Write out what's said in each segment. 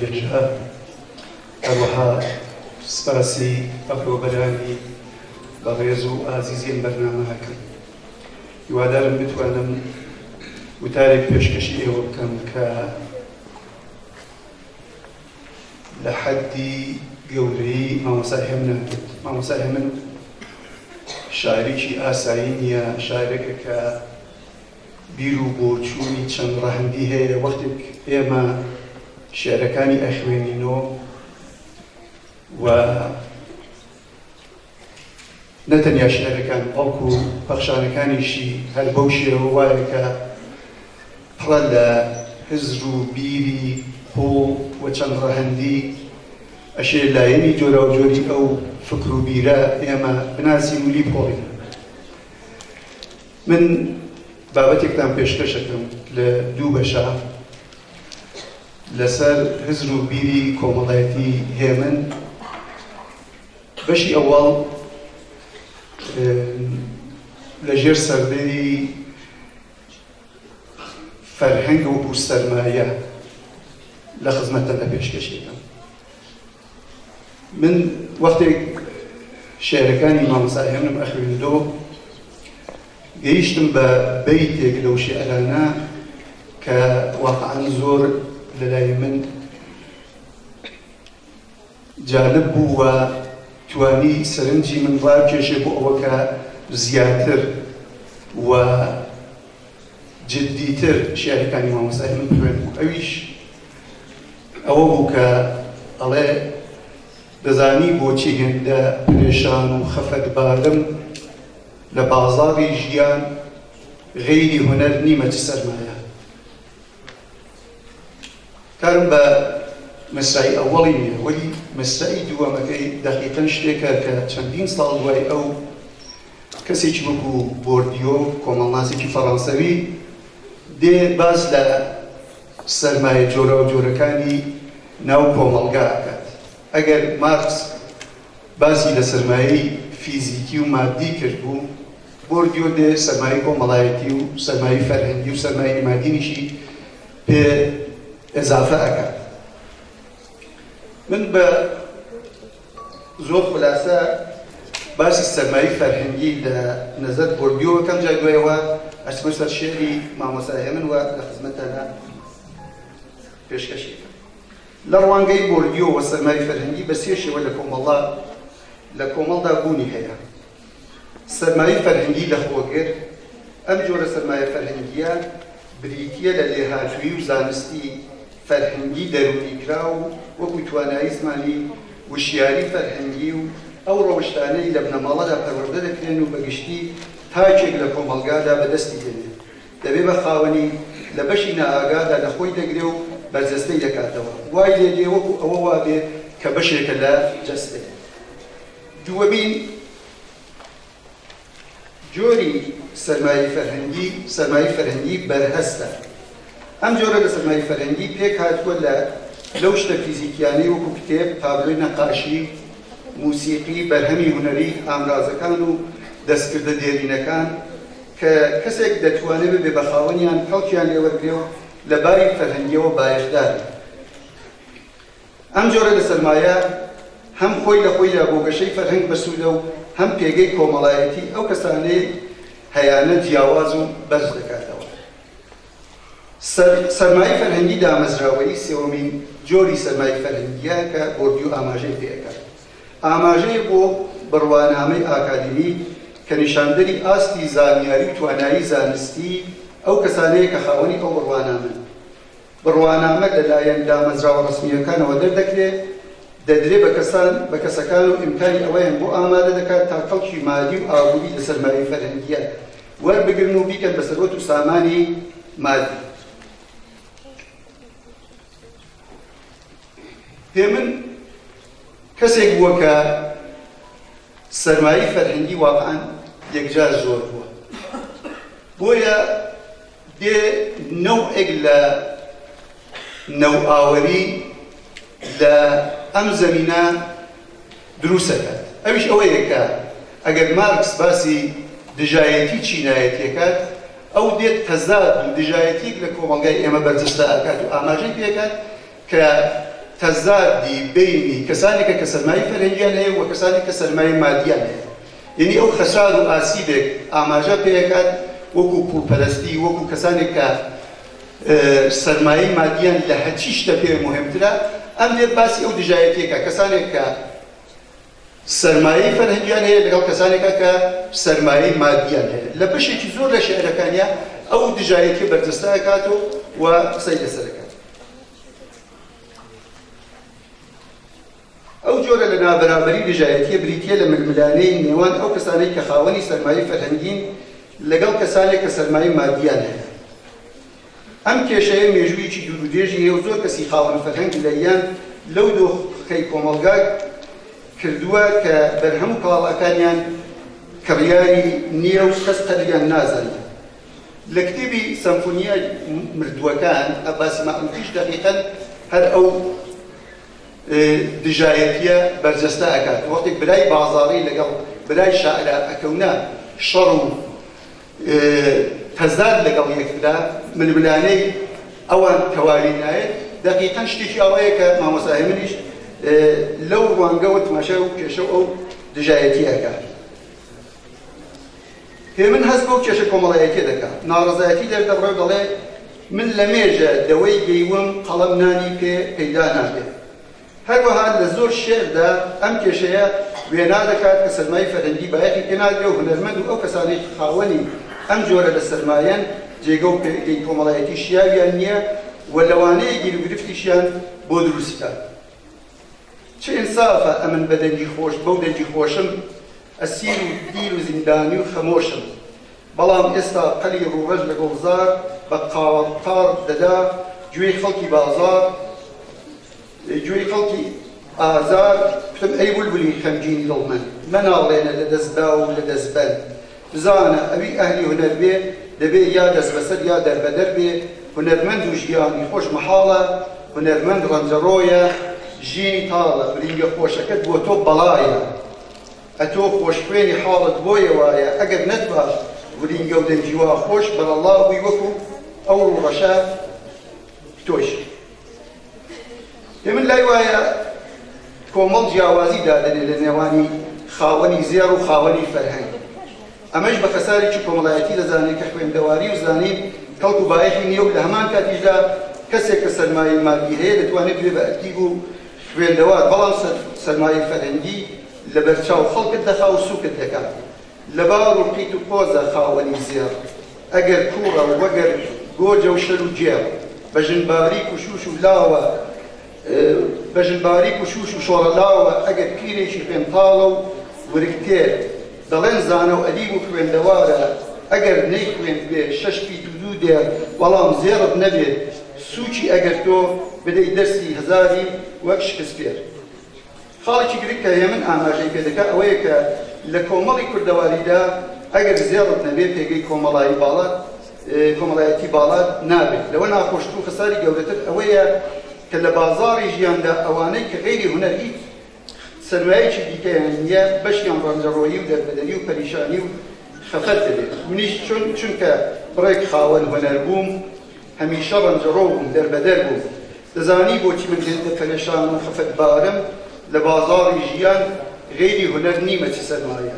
یەکجار هەروەها سپاسی ئەفرۆبەرانی بەڕێز و ئازیزیان بەرنامە هەکەم. هیوادارم بتوانم وتارێک پێشکەشی ئێوە بکەم کە لە حەدی گەورەی مامۆسای هێمن ناتێت. مامۆسای هێمن شاعرێکی ئاسایی نییە، شاعرێکە کە بیر و بۆچووی چەند ڕەهەندی هەیە. وەختێک ئێمە شێعرەکانی ئەخوێنینەوە و نەتەنیا شێعرەکان بەڵکو پەخشانەکانیشی هەر بەو شێوە وایە کە پڕە لە هزر و بیری هۆڵ و چەند ڕەهەندی ئەشێ لایەنی جۆرە و جۆری ئەو فکر و بیرە ئێمە بناسین و لی بخۆڕین. من بابەتێکتان پێشکەشەکەم لە دوو بەشە لەسەر هزر و بیری کۆمەڵایەتی هێمن. بەشی ئەوەڵ لەژێر سەردەی فەرهەنگ و بورسەرمایە لە خزمەتە لە پێشکەشێکم. من وەختێک شێعرەکانی مامۆسای هێمنم ئەخوێندۆ گەیشتم بە بەیتێک لەو شێعرانە کە واقعاً زۆر لەلای من جالب بوو و توانی سەرنجی من ڕاکێشێ بۆ ئەوە کە زیاتر و جددیتر شێعرەکانی مامۆسای هێمن بخوێن بوو. ئەویش ئەوە بوو کە ئەڵێ دەزانی بۆچی هێندە پرێشان و خەفەتبارم لە بازاڕی ژیان غەیری هونەر نیمە چ سەرمایە. کارم بە مەسرعی ئەوەڵی نییە، وەلی مەسرعی دووەمەکەی دەقیقەن شتێکە کە چەندین ساڵ دوای ئەو کەسێکی وەکو بۆردیۆ کۆمەڵناسێکی فەڕەنسەوی دێ باس لە سەرمایە جۆرە و جۆرەکانی ناو کۆمەڵگا ئەکات. ئەگەر مارکس باسی لە سەرمایەی فیزیکی و مادی کرد بوو، بۆردیۆ دێ سەرمایەی کۆمەڵایەتی و سەرمایەی فەرهەنگی و سەرمایەی مادینیشی پێ ئەزافە ئەکات. من بە زۆر خولاسە باسی سەرمایەی فەرهەنگی لە نەزەر بۆردیۆ کەم جای دوایەوە ئەچمە سەر شێعری مامۆسای هێمن و لە خزمەتانە پێشکەشی. لە ڕوانگەی بۆردیۆ و سەرمایەی فەرهەنگی بە سێ شێوە لە کۆمەڵدا بوونی هەیە. سەرمایەی فەرهەنگی لە خۆگر، ئەم جۆرە سەرمایە فەرهەنگیە بریتیە لە لێهاتووی و زانستی فەرهەنگی دەرونیکرا و وەکو توانایی زمانی وشیاری فەرهەنگی و ئەو ڕەوشتانەی لە بنەماڵەدا پەروەردە دەکرێن و بەگشتی تاکێک لە کۆمەڵگادا بەدەستی دێنێت. دەبێ بە خاوەنی لە بەشی نائاگادا لە خۆی دەگرێ و بەرجەستەی دەکاتەوە. وای لێ وەکو ئەوە وابێ کە بەشێکە لە جەستێ. دووەمین جۆری سەرمایەی فەرهەنگی بەرهەستە. ئەم جۆرە لە سەرمایەی فەرهەنگی پێک هاتووە لەو شتە فیزیکیانەی وەکو کتێب، تابلۆی نەقاشی، موسیقی، بەرهەمی هونەری، ئامرازەکان و دەستکردە دێرینەکان کە کەسێک دەتوانێت ببێ بە خاوەنیان خەڵکیان لێوەرگرێ و لە باری فەرهەنگیەوە بایەخدارن. ئەم جۆرە لە سەرمایە هەم خۆی لە خۆیدا بۆ گەشەی فەرهەنگ بەسوودە و هەم پێگەی کۆمەڵایەتی ئەو کەسانەی هەیانە جیاواز و بەرز دەکاتەوە. سەرمایەی فەرهەنگی دامەزراوەی سێوەمین جۆری سەرمایەی فەرهەنگیە کە بۆردیۆ ئاماژەی پێەکات. ئاماژەیە بۆ بڕوانامەی ئاکادمی کە نیشاندەری ئاستی زانیاری و توانایی زانستی ئەو کەسانەیە کە خاوەنی ئەو بڕوانامن. بڕوانامە لەلایەن دامەزراوە ڕسمیەکانەوە دەردەکرێت، دەدرێ بە کەسەکان و ئیمکانی ئەوەیان بۆ ئامادە دەکات تا خەڵکی مادی و ئابووری لە سەرمایەی فەرهەنگیە وەربگرن و بیکەن بە سەرۆت و سامانی مادی. هێمن کەسێک بووە کە سەرمایەی فەرهەنگی واقعاً یەکجار زۆر بووە. بۆیە دێ نەوعێک لە نەوئاوەری لە ئەم زەمینە دروستەکات. ئەویش ئەوەیە کە ئەگەر مارکس باسی دژایەتی چینایەتیەکات، ئەو دێت تەزاد و دژایەتیەک لە کۆمەڵگای ئێمە بەرجەستە ئەکات و ئاماژەی پێکات کە تەزادی بینی کەسانێکە کە سەرمایەی فەرهەنگیان هەیە و کەسانێک کە سەرمایەی مادیان هەیە. یعنی ئەو خەسار و ئاسیبێک ئاماژە پێکات وەکو پوڵپەرستی، وەکو کەسانێک کە سەرمایەی مادیان لە هەچی شتە پێ مهمترە، ئەم لێ باسی ئەو دژایەتیەکە کەسانێک کە سەرمایەی فەرهەنگیان هەیە لەگەڵ کەسانێکە کە سەرمایەی مادیان هەیە. لە بەشێکی زۆر لە شێعرەکانیا ئەو دژایەتی بەرجەستە ئەکات و قسەی لەسەر ئەکات. ئەو جۆرە لە نابەرابەری دژایەتیە بریتیە لە ململانەی نێوان ئەو کەسانەی کە خاوەنی سەرمایەی فەرهەنگین لەگەڵ کەسانێک کە سەرمایەی مادیان هەیە. ئەم کێشەیە مێژوویەکی دوور و درێژی هەیە و زۆر کەسی خاوەن فەرهەنگ لەیان لەو دۆخەی کۆمەڵگا کردووە کە بەرهەم کاڵاکانیان کڕیاری نییە و کەس قەدریان نازانێت. لە کتێبی سەمفۆنیە مردووەکان ئەباسی مەحموودیش دەقیقەن هەر ئەو دژایەتیە بەرجەستە ئەکات. وەختێک برای بازاڕی لەگەڵ برای شاعرە ئەکەونە شەڕ و تەزاد لەگەڵ یەکترا ململانەی ئەوان تەواوی نایێت. دەقیقەن شتێکی ئەوەیە کە مامۆستای منیش لەو ڕوانگەوە تماشای و کێشە ئەو دژایەتی ئەکات. پێ من هەست بۆ کێشە کۆمەڵایەتی دەکات. ناڕەزایەتی دەردەبڕێ دەڵێ من لە مێژە دەوەی گەیوم قەڵەم نانی پێ پەیدا نابێت. هەروەها لە زۆر شێعردا ئەم کێشەیە وێنا دەکات کە سەرمایەی فەرهەنگی بایەخی پێنادرێ و هونەرمەند و ئەو کەسانەی خاوەنی ئەم جۆرە لە سەرمایەن جێگە و پێگەی کۆمەڵایەتی شیاویان نییە و لەوانەیە گیر و گرفتیشیان بۆ دروستکات. چه ئینسافە ئەمن بە دەنگی خۆش بەو دەنگی خۆشم ئەسیر و دیر و زیندانی و خەمۆشم، بەڵام ئێستا قەلی ڕوڕەش لە گۆڵزار بە قاوەڵقار دەدا گوێی خەڵکی بازار گوێی خەڵکی ئازار پتم ئەی بولبولی خەمگینی دڵ من مەناڵێنە لە دەستدا و لە دەستبەن بزانە ئەوی ئەهلی هونەر بێ دەبێ یا دەست بەسەر یا دەربەدەر بێ هونەرمەند و ژیانی خۆش مەحاڵە هونەرمەند ڕەنجەڕۆیە ژینی تاڵە برینگە خۆشەکەت بۆ تۆ بەڵایە ئەتۆ خۆشخوێنی حاڵت بۆیە وایە ئەگەر نەتبا برینگە و دەنجیوا خۆش بەرەڵا بووی وەکو ئەو ڕەشە تۆش. پێ من لای وایە کۆمەڵ جیاوازی دادەنێ لە نێوانی خاوەنی زێڕ و خاوەنی فەرهەنگ. ئەمەش بە خەسارێکی کۆمەڵایەتی دەزانێت کە خوێندەواری و زانین کەڵک و بایەخی نییە و لە هەمان کاتیشدا کەسێک کە سەرمایەی مادی هەیە دەتوانێت بێ بە ئەکتیڤ و خوێندەوار، بەڵام سەرمایەی فەرهەنگی لە بەرچاو خەڵکت دەخا و سووکت دەکات. لە باڕ و قیت و قۆزە خاوەنی زێڕ ئەگەر کوڕە و وەگەر گۆجە و شەر و جێڕ بەژنباری و شوش و لاوە بەژنباری و شوش و شۆڕەلاوە ئەگەر پیرێکی خوێنتاڵە و ورکتێر دەڵێن زانە و ئەدیب و خوێندەوارە ئەگەر نەیخوێند بێ شەش پیت و دوو دێر بەڵام زێڕت نەبێت سوچی ئەگەر تۆ بدەی دەستی هەزاری وەک شکسپێر. خاڵێکی گرنگ کە هێمن ئاماژەی پێ دەکات ئەوەیە کە لە کۆمەڵی کوردەواریدا ئەگەر زێڕت نەبێت پێگەی کۆمەڵایەتی باڵات نابێت. لەوە ناخۆشتر و خەساری گەورەتر ئەوەیە کە لە بازاڕی ژیاندا ئەوانەی کە غەیری هونەر هیچ سەرمایەکی دیکەیان نییە بەشیان ڕەنجەڕۆیی و دەربەدەری و پەریشانی و خەفەت دەبێت. منیش چونکە بڕێک خاوەن هونەر بووم هەمیشە ڕەنجەڕۆ بووم دەربەدەر بووم دەزانی بۆچی من هێندە پەرێشان و خەفەت بارم لە بازاڕی ژیان غەیری هونەر نیمە چ سەرمایە.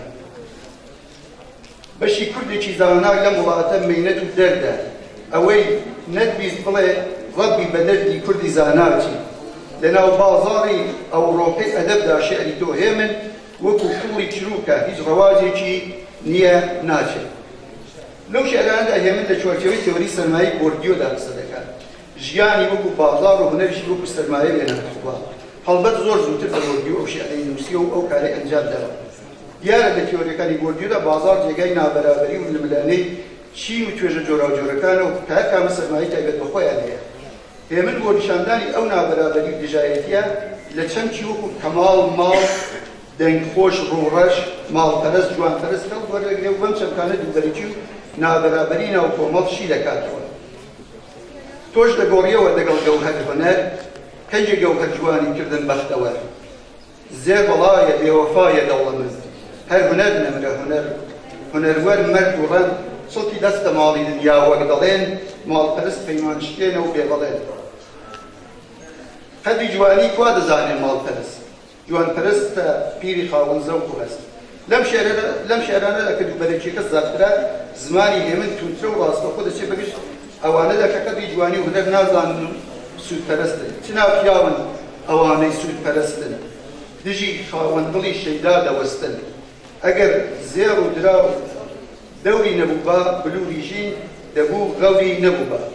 بەشی کوردێکی زاناک لەم وڵاتە مەینەت و دەردە ئەوەی نەتبیست بڵێ ڕەبی بە دەردی کوردی زاناچی لەناو بازاڕی ئەوڕۆپەی ئەدەبدا شێعری تۆ هێمن وەکو کوڵی چروکە هیچ ڕەواجێکی نییە ناچێت. لەو شێعراندا هێمن لە چوارچێوەی تێۆری سەرمایەی بۆردیۆدا قسە دەکات. ژیانی وەکو بازاڕ و هونەریشی وەکو سەرمایە لێناخوا. هەڵبەت زۆر زووتر بە بۆردیۆ ئەو شێعرەی نووسیە و ئەو کارەی ئەنجام داوە. دیارە لە تێۆریەکانی بۆردیۆدا بازاڕ جێگای نابەرابەری و ململانەی چین و توێژە جۆراوجۆرەکانە و هەر کامە سەرمایەی تایبەت بە خۆیان هەیە. هێمن بۆ نیشاندانی ئەو نابەرابەری و دژایەتیە لە چەمکی وەکو کەماڵ ماڵ دەنگخۆش ڕوڕەش ماڵپەرست جوانپەرست کەڵ وەرەگرێ و بەم چەمکانە دووبەرێکی و نابەرابەری ناو کۆمەڵ شی دەکاتەوە. تۆش دەگۆڕیەوە دەگەڵ گەوهەر هونەر کەنجێ گەوهەر جوانی کردن بەختەوەر زێر بەڵایە بێوەفایە دەوڵەمەند هەر هونەر نەمرە هونەروەر مەرد و ڕەند سڵکی دەستە ماڵی دنیا وەک دەڵێن ماڵپەرست پەیمانشتێنە و بێبەڵێن. قەدری جوانی کوا دەزانێ ماڵپەرست جوانپەرستە پیری خاوەن زەوق و هەست لەم شێرانە لە کەلوبەرێکیەکە زیاترە زمانی هێمن تووترە و ڕاستەوخۆ دەچێت بەگشت ئەوانەدا کە قەدری جوانی و هونەر نازانن و سوودپەرستن چنا پیاون ئەوانەی سوودپەرستن دژی خاوەن دڵی شەیدا دەوەستن ئەگەر زێڕ و دراو دەوری نەبوو بە بلووری ژین دەبوو غەوری نەبوو بە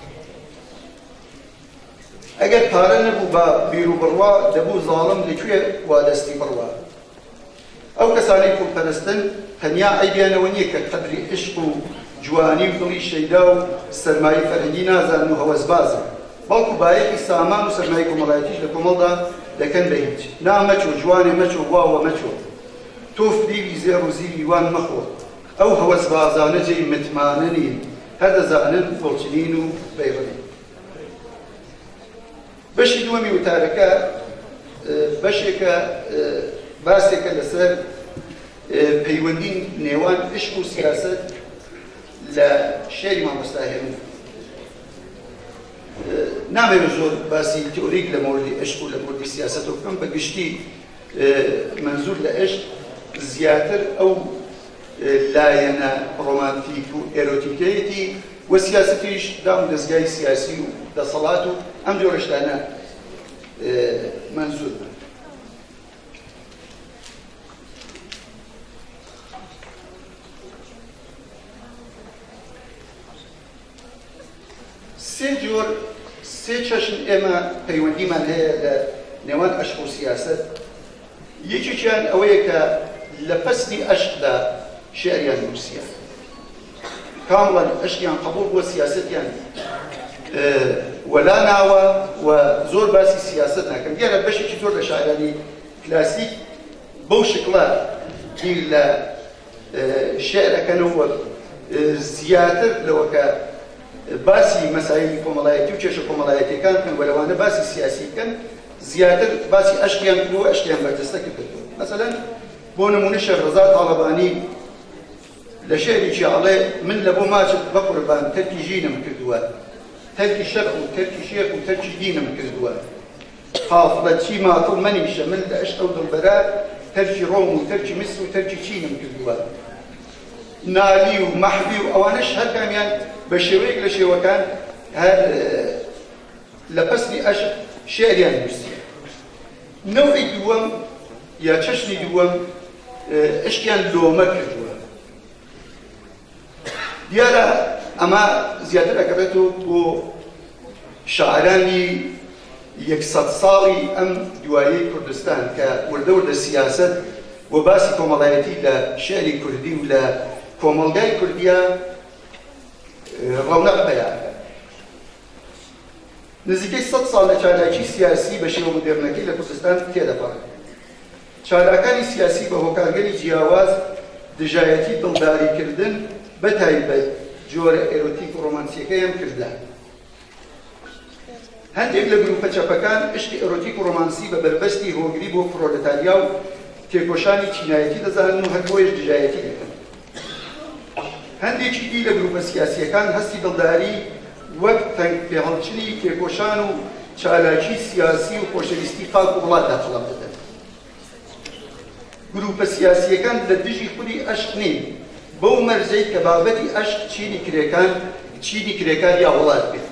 ئەگەر پارە نەبوو بە بیر و بڕوا دەبوو زاڵم لەکوێ وا دەستی بڕوا ئەو کەسانەی پوڵپەرستن تەنیا ئەیبیانەوە نییە کە قەدری عشق و جوانی و دڵی شەیدا و سەرمایە فەرهەنگی نازانن و هەوەسبازن بەڵکو بایەکی سامان و سەرمایە کۆمەڵایەتیش لە کۆمەڵدا دەکەن بە هیچ نا مەچۆ جوانێ مەچۆ واوە مەچۆ تۆ فریوی زێڕ و زیری وان مەخۆ ئەو هەوەسبازانە جێی متمانە نین هەر دەزانن فۆڵچنین و بەیڕەنین بەشی دووەمی وتارەکە بەشێکە باسێکە لەسەر پەیوەندی نێوان عشق و سیاسەت لە شێری مامۆستا هێمن نامەوێت زۆر باسی تئۆریک لە مۆردی عشق و لە مۆردی سیاسەتەوە بکەم بە گشتی منزور لە عشق زیاتر ئەو لایەنە ڕۆمانتیک و ئێرۆتیکەیەتی و سیاسەتیش دام دەستگای سیاسی و دەسەڵات و ئەم جۆرە شتانە منزور بن سێ چەشن ئێمە پەیوەندیمان هەیە لە نێوان عشق و سیاسەت یەکێکیان ئەوەیە کە لە پەستی عشقدا شێعریان نووسیە کامڵەن عشقیان قبوڵ بووە سیاسەتیان وەلا ناوە و زۆر باسی سیاسەت ناکەن دیارە بەشێکی زۆر لە شاعرانی کلاسیک بەو شکڵە بیر لە شێعرەکەنەوە زیاتر لەوە کە باسی مەسایلی کۆمەڵایەتی و کێشە کۆمەڵایەتیەکان کەن و لەوانە باسی سیاسی بکەن زیاتر باسی عشقیان کردووە عشقیان بەردەستە کردووە مەسەلەن بۆ نمونە شێخ تاڵەبانی لە شێعرێکی ئەڵێ من لە بۆ ماچت بە قوربان تەرکی ژینم کردووە تەرکی شەرق و تەرکی شێخ و تەرکی دینم کردووە قافڵەتی ماتڵ منیشە من لە عشق و دڵبەرە تەرکی ڕۆم و تەرکی میسر و تەرکی چینم کردووە نالی و مەحبی و ئەوانەش هەر کامیان بە شێوەیەک لە شێوەکان هەر لە پەستی عشق شێعریان نووسیە نەوعی دووەم یا چەشنی دووەم عشقیان لۆمە کردووە دیارە ئەمە زیاتر ئەگەڕێتەوە بۆ شاعرانی 100 ساڵی ئەم دوایەی کوردستان کە وردە سیاسەت و باسی کۆمەڵایەتی لە شێعری کوردی و لە کۆمەڵگای کوردیە ڕەونەق پەیدا نزیکەی 100 ساڵ لە چالاکی سیاسی بە شێوە مدێرنەکەی لە کوردستان تێدەپەڕێت چالاکانی سیاسی بە هۆکارگەری جیاواز دژایەتی دڵداریکردن بە تایبەت جۆرە ئێرۆتیک و ڕۆمانسیەکەیان کردە هەندێک لە گروپە چەپەکان عشقی ئێرۆتیک و ڕۆمانسی بە بربەستی هۆگری بۆ پرۆلەتاریا و تێکۆشانی چینایەتی دەزانن و هەر بۆیش دژایەتی دەکەن هەندێکی دی لە گروپە سیاسیەکان هەستی دڵداری وەک تەنگ پێهەڵچنی تێکۆشان و چالاکی سیاسی و خۆشەویستی خەڵک و وڵاتدا قەڵەم دەدەن گروپە سیاسیەکان لە دژی خودی عشق نین بەو مەرجەی کە بابەتی عشق چینی کرێکان یا وڵات بێت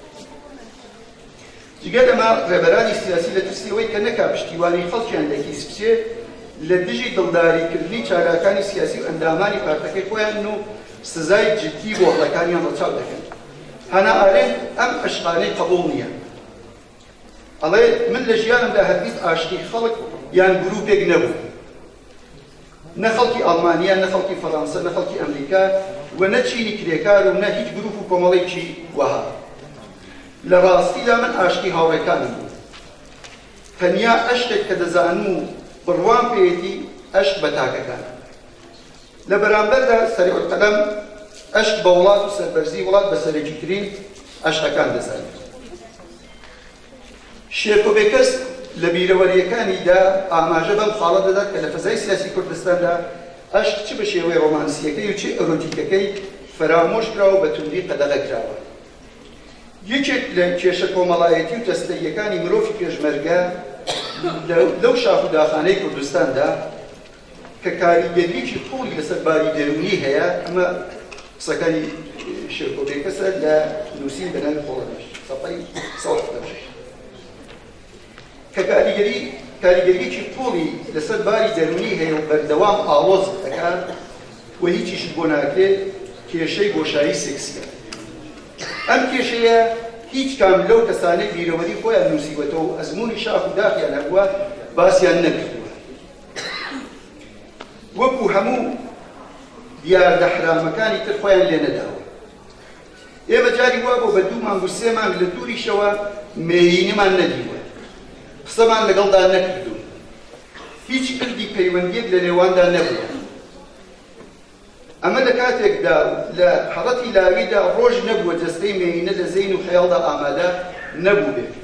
جگە لەمە ڕێبەرانی سیاسی لە ترسیەوەی کە نەکا پشتیوانی خەڵکیان دەکیس بچێت لە دژی دڵداریکردنی چالاکانی سیاسی و ئەندامانی پارتەکەی خۆیان و سزای جدی بۆ هەڵەکانیان ڕەچاو دەکەن هەنا ئارێن ئەم عشقانەی قبوڵ نییە ئەڵێ من لە ژیانمدا هەرگیز ئاشتی خەڵک یان گروپێک نەبوو نە خەڵکی ئەڵمانیا نە خەڵکی فەڕەنسا نە خەڵکی ئەمریکا و نە چینی کرێکار و نە هیچ گروپ و کۆمەڵێکی وەها لە ڕاستیدا من ئاشتی هاوڕێکانم بوو تەنیا عشقێک کە دەزانم و بڕوان پێیەتی عشق بە تاکەکان لە بەرامبەردا سەریع القەلەم عشق بە وڵات و سەربەرزی وڵات بە سەرەکیترین عشقەکان دەزانێت شێرکۆبێکەس لە بیرەوەریەکانیدا ئاماژە بەم خاڵە دەدات کە لە فەزای سیاسی کوردستاندا عشق چ بە شێوەی ڕۆمانسیەکەی و چ ئەرۆتیکەکەی فەرامۆش کراوە بە توندی قەدەغە کراوە یەکێک لە کێشە کۆمەڵایەتی و دەستەیەکانی مرۆڤی پێشمەرگە لەو شاخ و داخانەی کوردستاندا کە کاریگەریەکی پوڵی لەسەر باری دەرونی هەیە. ئەمە قسەکانی شێرکۆبێکەسە لە نووسین بەناوی خۆڵەمەش سەفەی 176 کە کاریگەریەکی پوڵی لەسەر باری دەرونی هەیە و بەردەوام ئاڵۆز دەکات و هیچیشت بۆ ناکرێت کێشەی بۆشایی سێکسیە. ئەم کێشەیە هیچ کام لەو کەسانەی بیرەوەری خۆیان نووسیوەتەوە و ئەزموونی شاخ و داخیان هەبووە باسییان نەکردووە. وەکو هەموو دیاردە حرامەکانی تر خۆیان لێ نەداوە. ئێمە جاری وا بۆ بە 2 مانگ و 3 مانگ لە دووریشەوە مێینەمان نەدیوە، قسەمان لەگەڵدا نەکردوون، هیچ کردی پەیوەندیەک لە نێواندا نەبووە. ئەمە لە کاتێکدا لە حەڵەتی لاویدا ڕۆژ نەبووە جەستەی مێینە لە زەین و خەیاڵدا ئامادە نەبوو بێت.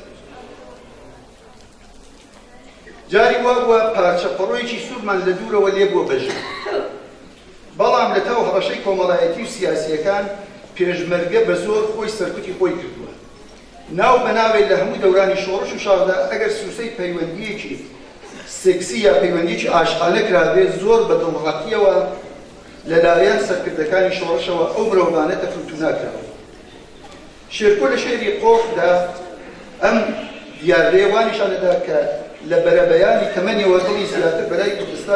جاری وا بووە پارچە پەڕۆیەکی سوورمان لە دوورەوە لێ بووە بەژن. بەڵام لە تاو هەڕەشەی کۆمەڵایەتی و سیاسیەکان پێشمەرگە بە زۆر خۆی سەرکوتی خۆی کردووە. ناو بەناوێت لە هەموو دەورانی شۆڕش و شاڕدا ئەگەر سووسەی پەیوەندیەکی سێکسی یا پەیوەندیەکی عاشقانە کرابێت زۆر بە دڵڕەتیەوە لەلایەن سەرکردەکانی شۆڕشەوە ئەو مرۆڤانە تەفروت ناکراوە. شێرکۆ لە شێری قۆفدا ئەم دیاردەیە وانیشانەدا کە لە بەرەبەیانی تەمەنیەوە دڵی زیاتر بەلای کوردستان